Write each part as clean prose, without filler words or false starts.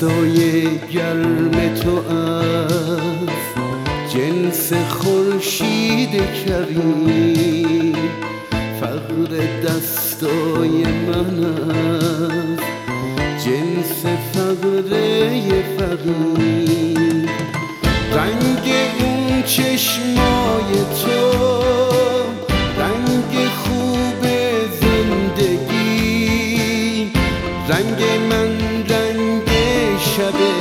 دستای گرم تو از جنس خورشید کریم، فقر دستای من از جنس فقره فقیر. رنگ اون چشمای تو رنگ خوب زندگی، رنگ من رنگ شبه،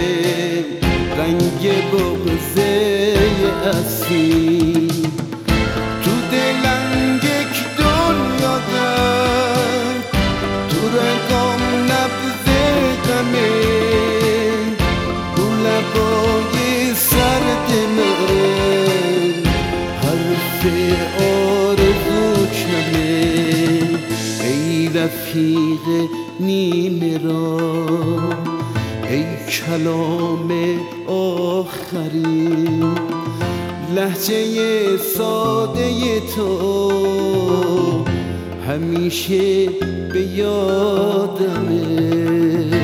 رنگ بغضه اسیر. تو دلم یک دنیا در تو رگام نبض غمه، رو لبای سرد من حرف آرزو کمه. ای رفیق نیمه راه، ای کلام آخرین، لهجه ساده تو همیشه به یادمه.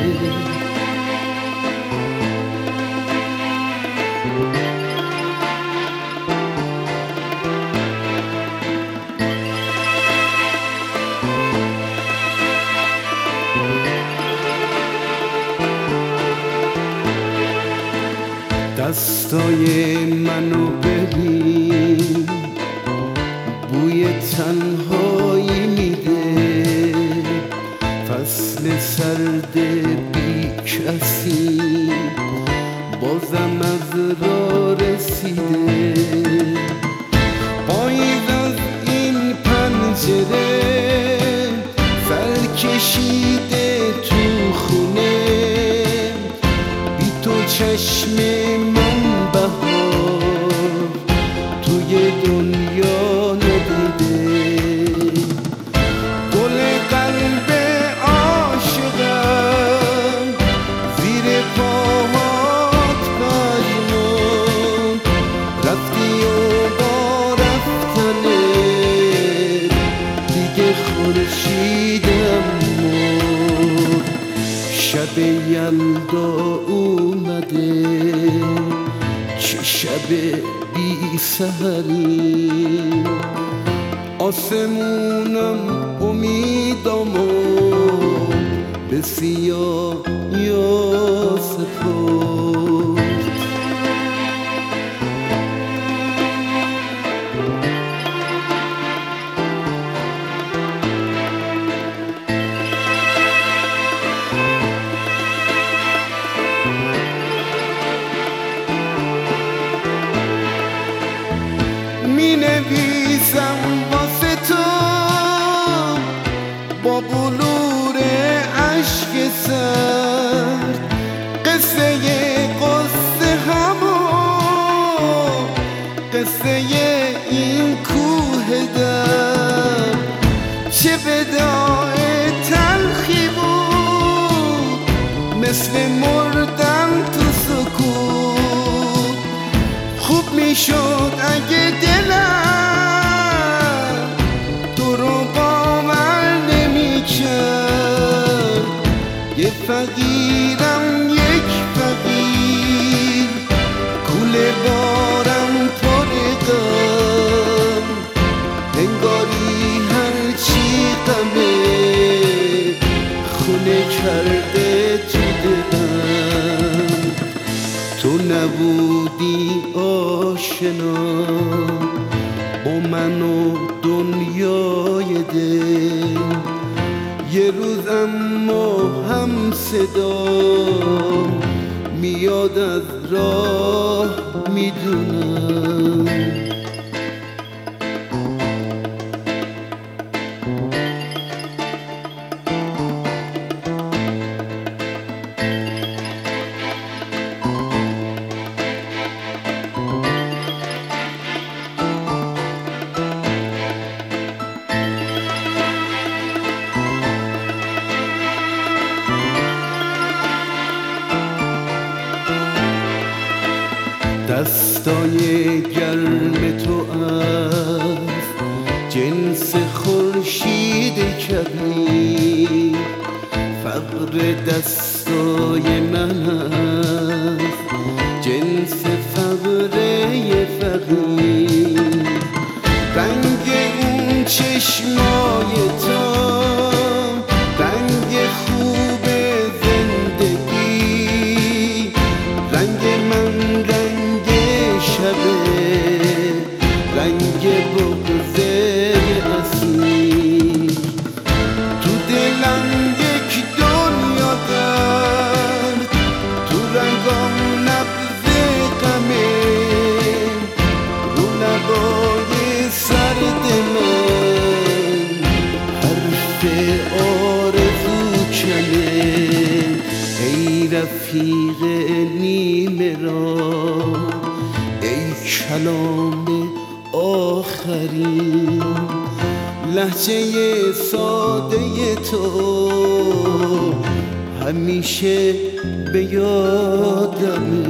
دستای منو ببین، بوی تنهایی میده، فصل سرد بی کسی بازم از راه رسیده. پاییز از این پنجره سر کشیده تو خونه، بی تو چشم من بهار توی دنیا ندیده. گل قلب عاشقم زیر پاهات پژمرد، رفتی و با رفتنت دیگه خورشیدم مرد. شب یلدا اومده، چه شب بی سحری، آسمونم امیدامو به سیاهی سپرد. می نویسم واسه تو با بلور عشق سرد، قصه قصه همو قصه این کوه در، چه وداع تلخی بود مثل مردن تو سکوت. خوب میشد اگه دلم تو رو باور نمیکرد. یه فقیرم یک فقیر، کوله بارم پر غم، انگاری هرچی غمه خونه کرده تو دلم. تو نبودی آشنا با من و دنیای دل، یه روز اما هم صدا میاد از راه میدونم. دستای گرم تو از جنس خورشید کبیر، فقر دست برای من هست جنس فقره فقیر. رنگ اون چشمای تو، رنگ خوب زندگی، رنگ من رنگ شبه، رنگ بغض اسیر. تو دلم یک دنیا درد، تو رنگام نبض غمه، رو لبای سرد من حرف آرزو کنه. ای رفیق نیمه راه، ای کلام آخرین، لهجه ساده تو همیشه به یادمه.